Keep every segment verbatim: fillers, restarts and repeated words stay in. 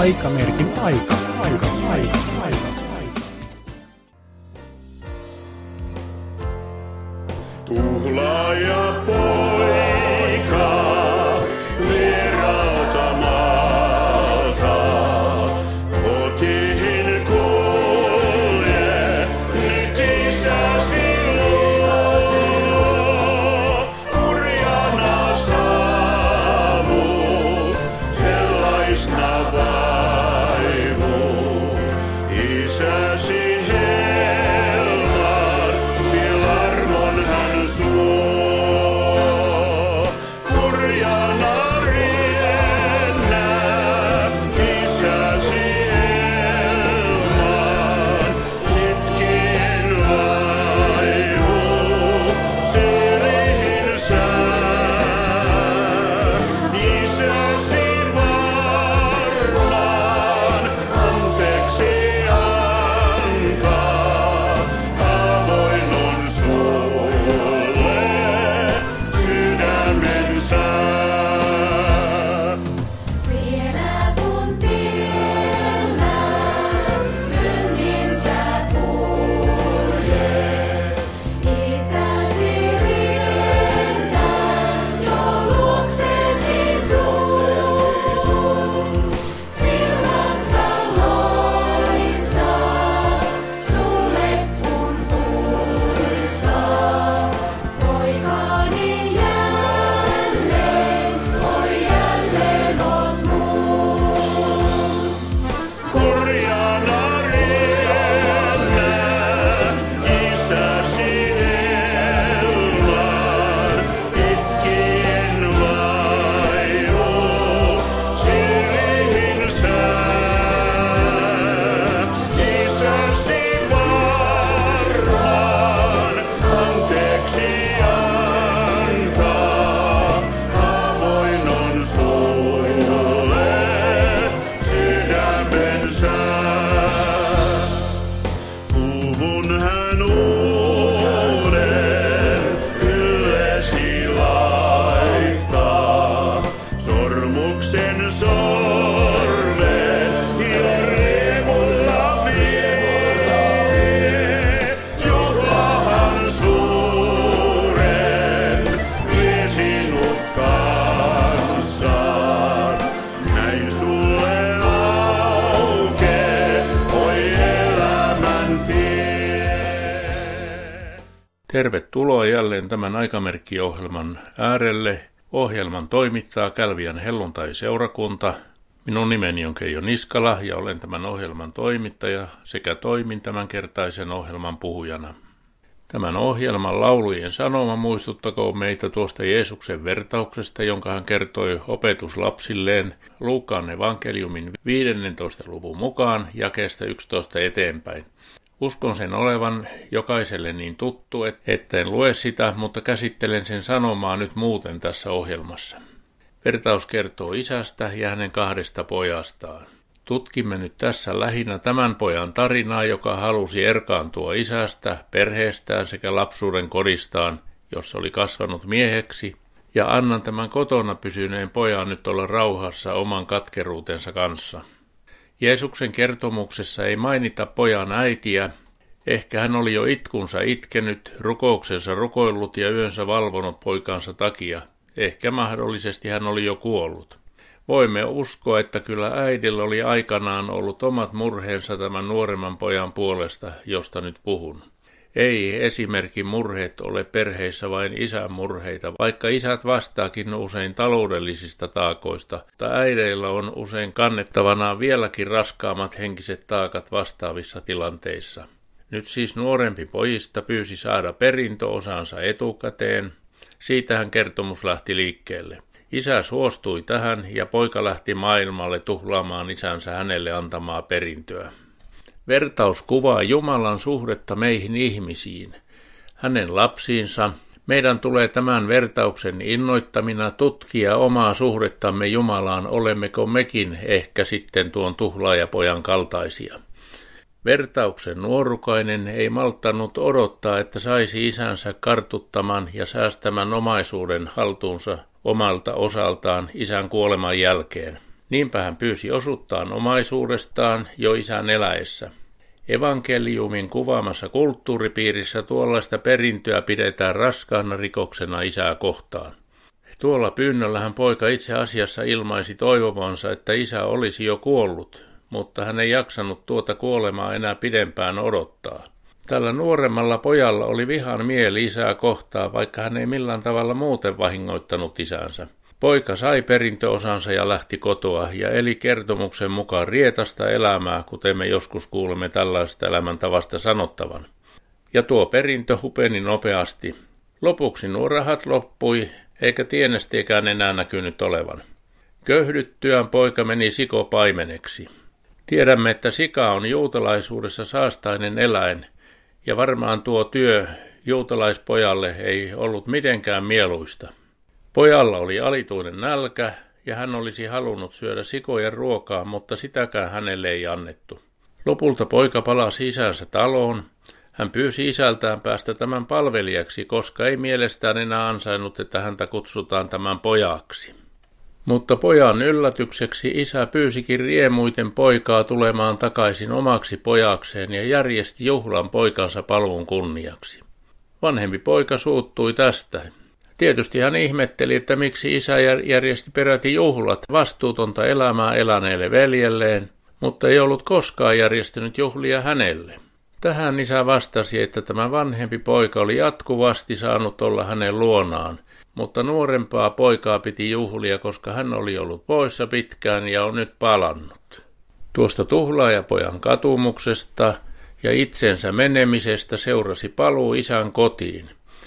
Aikamerkin aika, aika, aika, aika, aika. Tuhlaaja poika, vieraalta maalta, kotiin kulje, nyt isäsi luo. Kurjana saavu, sellaisna vaivu, isäsi helman, siellä armon hän suo. Kurjana riennä, isäsi helman, itkien vaivu, sylihin sää. Isäsi varmaan anteeksi antaa, avoin on sulle sydämensä. Vielä kun tiellään synninsä kuljet, isäsi rientää jo luoksesi sun. Silmänsä loistaa sulle kun muistaa. Poikani jälleen, oi jälleen oot mun. Kurjana riennä, isäsi helman, itkien vaivu, sylihin sää. Isäsi varmaan anteeksi antaa, avoin on sulle sydämensä. Kuvun hän uuden yllesi laittaa, sormuksen sormen ja riemulla vie. Juhlahan suuren vie sinut kanssaan, näin sulle aukee, oi elämän tie. Tervetuloa jälleen tämän Aikamerkki-ohjelman äärelle. Ohjelman toimittaa Kälviän helluntai-seurakunta. Minun nimeni on Keijo Niskala ja olen tämän ohjelman toimittaja sekä toimin tämänkertaisen ohjelman puhujana. Tämän ohjelman laulujen sanoma muistuttakoon meitä tuosta Jeesuksen vertauksesta, jonka hän kertoi opetuslapsilleen Luukkaan evankeliumin viidennentoista luvun mukaan jakeesta yksitoista eteenpäin. Uskon sen olevan jokaiselle niin tuttu, että en lue sitä, mutta käsittelen sen sanomaa nyt muuten tässä ohjelmassa. Vertaus kertoo isästä ja hänen kahdesta pojastaan. Tutkimme nyt tässä lähinnä tämän pojan tarinaa, joka halusi erkaantua isästä, perheestään sekä lapsuuden kodistaan, jossa oli kasvanut mieheksi, ja annan tämän kotona pysyneen pojan nyt olla rauhassa oman katkeruutensa kanssa. Jeesuksen kertomuksessa ei mainita pojan äitiä, ehkä hän oli jo itkunsa itkenyt, rukouksensa rukoillut ja yönsä valvonut poikansa takia, ehkä mahdollisesti hän oli jo kuollut. Voimme uskoa, että kyllä äidillä oli aikanaan ollut omat murheensa tämän nuoremman pojan puolesta, josta nyt puhun. Ei esimerkin murheet ole perheissä vain isän murheita, vaikka isät vastaakin usein taloudellisista taakoista, mutta äideillä on usein kannettavanaan vieläkin raskaammat henkiset taakat vastaavissa tilanteissa. Nyt siis nuorempi pojista pyysi saada perintöosansa etukäteen. Siitähän kertomus lähti liikkeelle. Isä suostui tähän ja poika lähti maailmalle tuhlaamaan isänsä hänelle antamaa perintöä. Vertaus kuvaa Jumalan suhdetta meihin ihmisiin, hänen lapsiinsa. Meidän tulee tämän vertauksen innoittamina tutkia omaa suhdettamme Jumalaan, olemmeko mekin ehkä sitten tuon tuhlaajapojan kaltaisia. Vertauksen nuorukainen ei malttanut odottaa, että saisi isänsä kartuttaman ja säästämän omaisuuden haltuunsa omalta osaltaan isän kuoleman jälkeen. Niinpä hän pyysi osuuttaan omaisuudestaan jo isän eläessä. Evankeliumin kuvaamassa kulttuuripiirissä tuollaista perintöä pidetään raskaana rikoksena isää kohtaan. Tuolla pyynnöllähän poika itse asiassa ilmaisi toivovansa, että isä olisi jo kuollut, mutta hän ei jaksanut tuota kuolemaa enää pidempään odottaa. Tällä nuoremmalla pojalla oli vihan mieli isää kohtaan, vaikka hän ei millään tavalla muuten vahingoittanut isänsä. Poika sai perintöosansa ja lähti kotoa ja eli kertomuksen mukaan rietasta elämää, kuten me joskus kuulemme tällaista elämäntavasta sanottavan. Ja tuo perintö hupeni nopeasti. Lopuksi nuo rahat loppui, eikä tienestiekään enää näkynyt olevan. Köyhdyttyään poika meni sikopaimeneksi. Tiedämme, että sika on juutalaisuudessa saastainen eläin, ja varmaan tuo työ juutalaispojalle ei ollut mitenkään mieluista. Pojalla oli alituinen nälkä, ja hän olisi halunnut syödä sikojen ruokaa, mutta sitäkään hänelle ei annettu. Lopulta poika palasi isänsä taloon. Hän pyysi isältään päästä tämän palvelijaksi, koska ei mielestään enää ansainnut, että häntä kutsutaan tämän pojaksi. Mutta pojan yllätykseksi isä pyysikin riemuiten poikaa tulemaan takaisin omaksi pojakseen ja järjesti juhlan poikansa paluun kunniaksi. Vanhempi poika suuttui tästä. Tietysti hän ihmetteli, että miksi isä järjesti peräti juhlat vastuutonta elämää eläneelle veljelleen, mutta ei ollut koskaan järjestänyt juhlia hänelle. Tähän isä vastasi, että tämä vanhempi poika oli jatkuvasti saanut olla hänen luonaan, mutta nuorempaa poikaa piti juhlia, koska hän oli ollut poissa pitkään ja on nyt palannut. Tuosta tuhlaajapojan katumuksesta ja itsensä menemisestä seurasi paluu isän kotiin.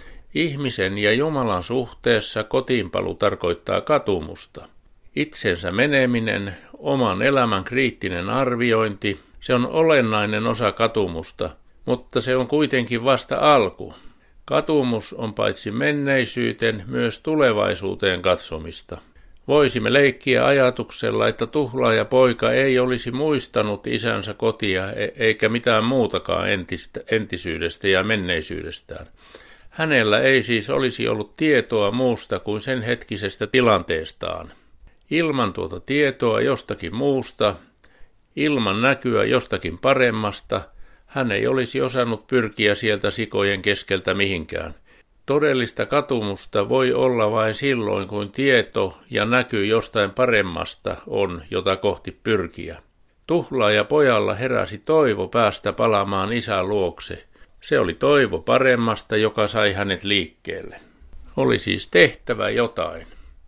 Ihmisen ja Jumalan suhteessa kotiinpalu tarkoittaa katumusta. Itsensä meneminen, oman elämän kriittinen arviointi, se on olennainen osa katumusta, mutta se on kuitenkin vasta alku. Katumus on paitsi menneisyyteen myös tulevaisuuteen katsomista. Voisimme leikkiä ajatuksella, että tuhlaaja poika ei olisi muistanut isänsä kotia eikä mitään muutakaan entistä, entisyydestä ja menneisyydestään. Hänellä ei siis olisi ollut tietoa muusta kuin sen hetkisestä tilanteestaan. Ilman tuota tietoa jostakin muusta, ilman näkyä jostakin paremmasta, hän ei olisi osannut pyrkiä sieltä sikojen keskeltä mihinkään. Todellista katumusta voi olla vain silloin, kun tieto ja näky jostain paremmasta on, jota kohti pyrkiä. Tuhlaaja pojalla heräsi toivo päästä palaamaan isän luokse. Se oli toivo paremmasta, joka sai hänet liikkeelle. Oli siis tehtävä jotain.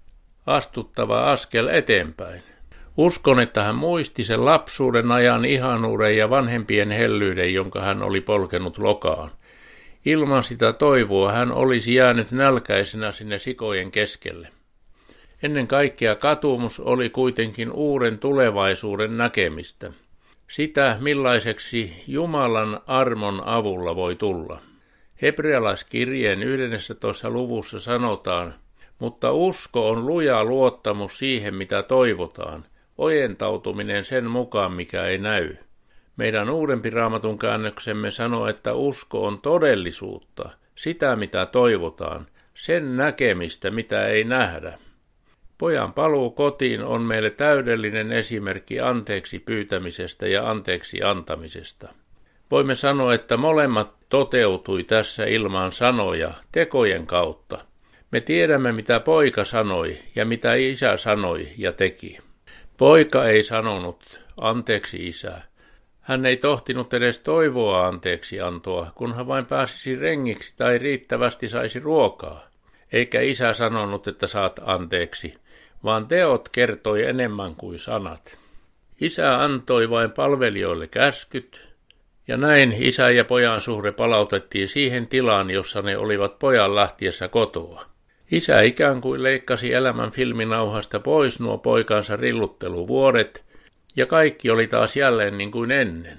Astuttava askel eteenpäin. Uskon, että hän muisti sen lapsuuden ajan ihanuuden ja vanhempien hellyyden, jonka hän oli polkenut lokaan. Ilman sitä toivoa hän olisi jäänyt nälkäisenä sinne sikojen keskelle. Ennen kaikkea katumus oli kuitenkin uuden tulevaisuuden näkemistä. Sitä, millaiseksi Jumalan armon avulla voi tulla. Hebrealaiskirjeen yhdennentoista luvussa sanotaan, mutta usko on luja luottamus siihen, mitä toivotaan, ojentautuminen sen mukaan, mikä ei näy. Meidän uudempi Raamatun käännöksemme sanoo, että usko on todellisuutta, sitä mitä toivotaan, sen näkemistä, mitä ei nähdä. Pojan paluu kotiin on meille täydellinen esimerkki anteeksi pyytämisestä ja anteeksi antamisesta. Voimme sanoa, että molemmat toteutui tässä ilman sanoja, tekojen kautta. Me tiedämme, mitä poika sanoi ja mitä isä sanoi ja teki. Poika ei sanonut anteeksi isä. Hän ei tohtinut edes toivoa anteeksi antoa, kun hän vain pääsisi rengiksi tai riittävästi saisi ruokaa. Eikä isä sanonut, että saat anteeksi, vaan teot kertoi enemmän kuin sanat. Isä antoi vain palvelijoille käskyt, ja näin isä ja pojan suhde palautettiin siihen tilaan, jossa ne olivat pojan lähtiessä kotoa. Isä ikään kuin leikkasi elämän filminauhasta pois nuo poikansa rillutteluvuodet, ja kaikki oli taas jälleen niin kuin ennen.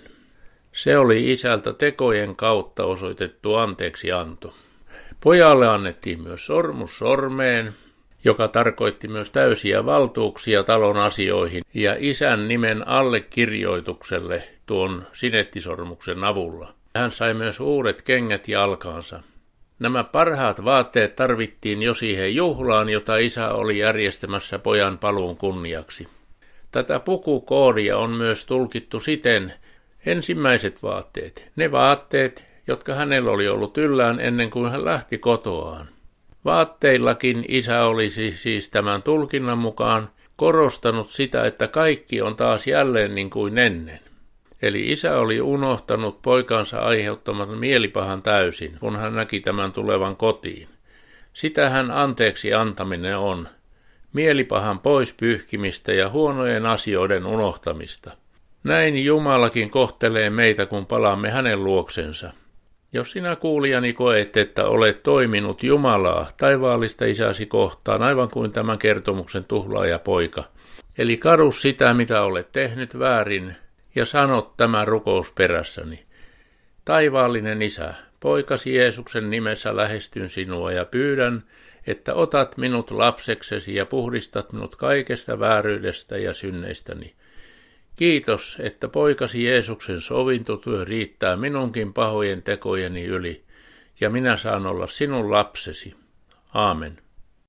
Se oli isältä tekojen kautta osoitettu anteeksianto. Pojalle annettiin myös sormus sormeen, joka tarkoitti myös täysiä valtuuksia talon asioihin, ja isän nimen allekirjoitukselle tuon sinettisormuksen avulla. Hän sai myös uudet kengät jalkaansa. Nämä parhaat vaatteet tarvittiin jo siihen juhlaan, jota isä oli järjestämässä pojan paluun kunniaksi. Tätä pukukoodia on myös tulkittu siten: ensimmäiset vaatteet, ne vaatteet, jotka hänellä oli ollut yllään ennen kuin hän lähti kotoaan. Vaatteillakin isä olisi siis tämän tulkinnan mukaan korostanut sitä, että kaikki on taas jälleen niin kuin ennen. Eli isä oli unohtanut poikansa aiheuttaman mielipahan täysin, kun hän näki tämän tulevan kotiin. Sitähän anteeksi antaminen on, mielipahan pois pyyhkimistä ja huonojen asioiden unohtamista. Näin Jumalakin kohtelee meitä, kun palaamme hänen luoksensa. Jos sinä kuulijani koet, että olet toiminut Jumalaa, taivaallista isäsi kohtaan, aivan kuin tämän kertomuksen tuhlaaja poika, eli kadu sitä, mitä olet tehnyt väärin, ja sanot tämän rukous perässäni. Taivaallinen isä, poikasi Jeesuksen nimessä lähestyn sinua ja pyydän, että otat minut lapseksesi ja puhdistat minut kaikesta vääryydestä ja synneistäni. Kiitos, että poikasi Jeesuksen sovintotyö riittää minunkin pahojen tekojeni yli, ja minä saan olla sinun lapsesi. Aamen.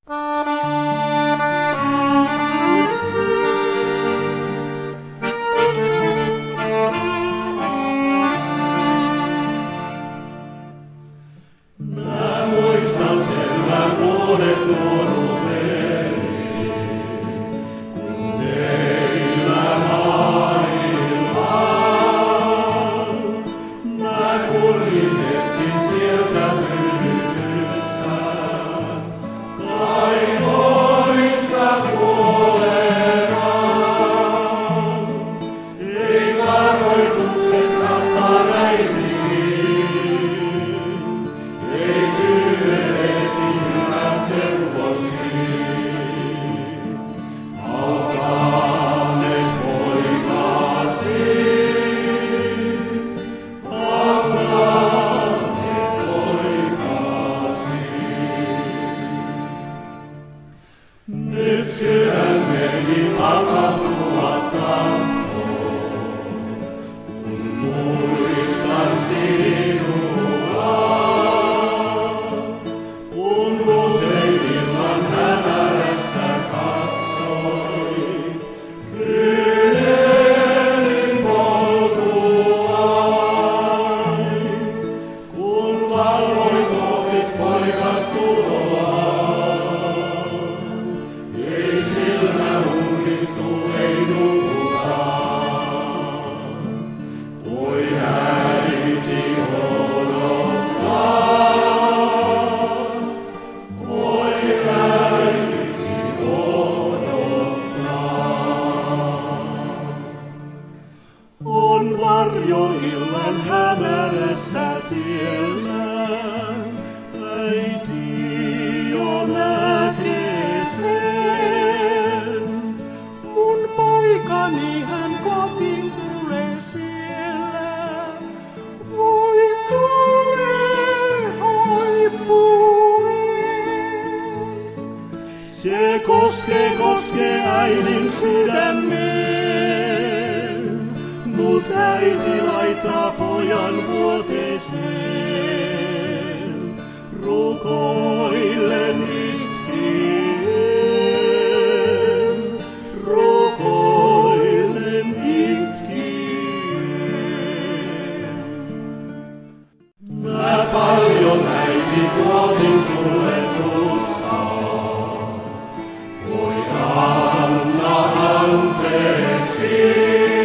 Mä muistan sen vuodet nuoruudeni, kun teillä maailmaa. Mä kuljin etsin sieltä tyydytystä, kaivoista kuolemaan. Ei varoitukset rakkaan äitiin. Nyt sydämeni tapahtuvat tahtoo, kun muistan sinua. Kun usein ilman hämärässä katsoin, kyynelin polkuain. Kun valvoit opit poikastuloa, ei silmä unnistu, ei nukukaan. Voi äiti odottaa, voi äiti odottaa. On varjo illan hämärässä tiellä, äiti jo näkee sen. Mun poikani hän kotiin tulee siellä, voi tulee hoipuen. Se koskee, koskee äidin sydämeen, mut äiti laittaa pojan vuoteeseen. Rukoilen itkien, rukoilen itkien. Mä paljon äiti tuotin sulle tuskaa, voi anna anteeksi.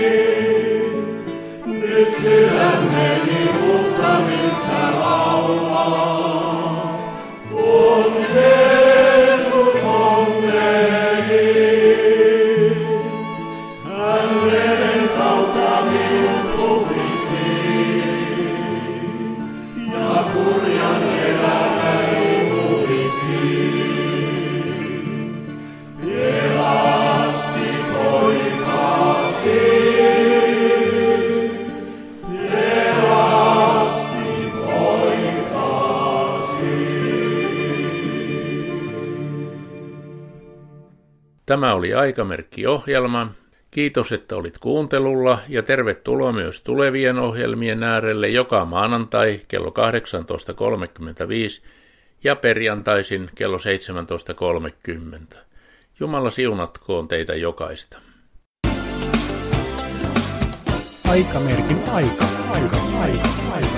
Nyt sydämeni uutta mitkä laulaa, on Jeesus onneni. Hän veren kautta minut puhdisti, ja kurjan elämäni uudisti. Pelasti poikasi. Tämä oli Aikamerkki-ohjelma. Kiitos, että olit kuuntelulla ja tervetuloa myös tulevien ohjelmien äärelle joka maanantai kello kahdeksantoista kolmekymmentäviisi ja perjantaisin kello seitsemäntoista kolmekymmentä. Jumala siunatkoon teitä jokaista. Aikamerkin aika, aika, aika, aika.